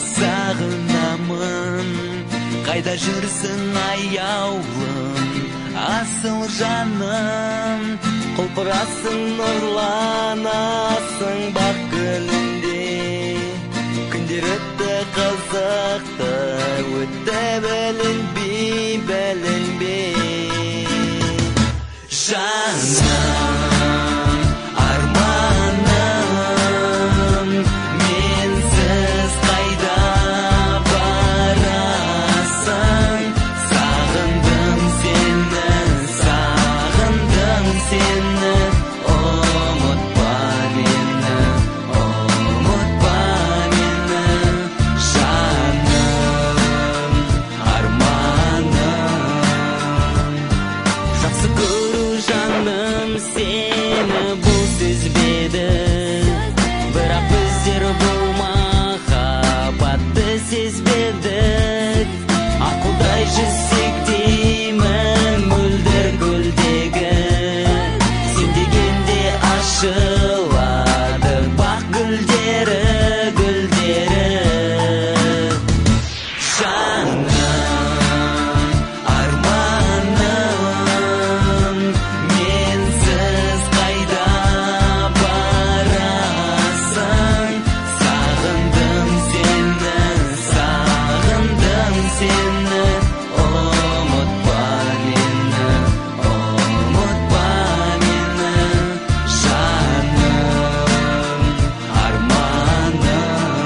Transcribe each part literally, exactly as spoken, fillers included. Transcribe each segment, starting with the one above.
сағынамын. Қайда жүрсің аяулым, асыл жаным, құлпырасың нұрланасың бақ гүлінде. Күндер өтті қызықты, өтті білінбей, білінбей. Жаным, арманым, менсіз қайда барасың? Сағындым сені, сағындым сені, ұмытпа мені, ұмытпа мені. Жаным, арманым, жақсы көру жаным сені бұл сезбеді, бірақ біздер бұл махаббатты сезбедік. Ақылдай жүзсек деймін мөлдір гүлдегі, сен дегенде ашылады бақ гүлдері, гүлдері. Жаным, арманым, менсіз қайда барасың? Сағындым сені, сағындым сені, ұмытпа мені, ұмытпа мені. Жаным, арманым.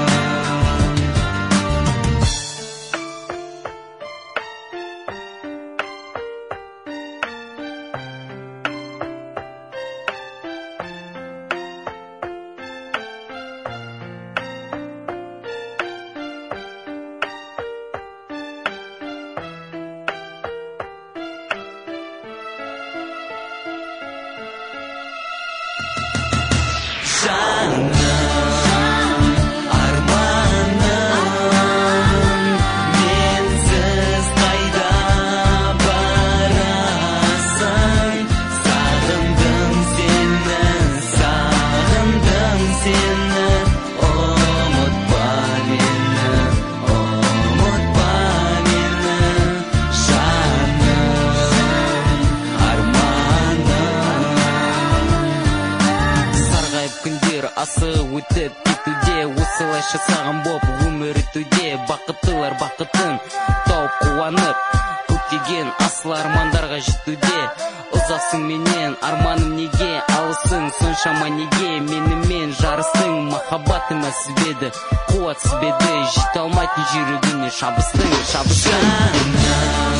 Жаным, арманым, менсіз қайда барасың? Сағындым сені, сағындым сені, ұмытпа мені, ұмытпа мені. Жаным, арманым. Сарғайып күндер асы өтіп кетуде, осылайша саған боп өмір өтуде. Бақыттылар бақытын тауып қуанып, көптеген асыл армандарға жетуде. Ұзақсың менен, арманым неге алысың соншама неге? Менімен жарыстың, махаббатым әлсізбеді, қуатсызбеді, жете алмайтын жүрегіне шабыстың, шабыстың. Жаным,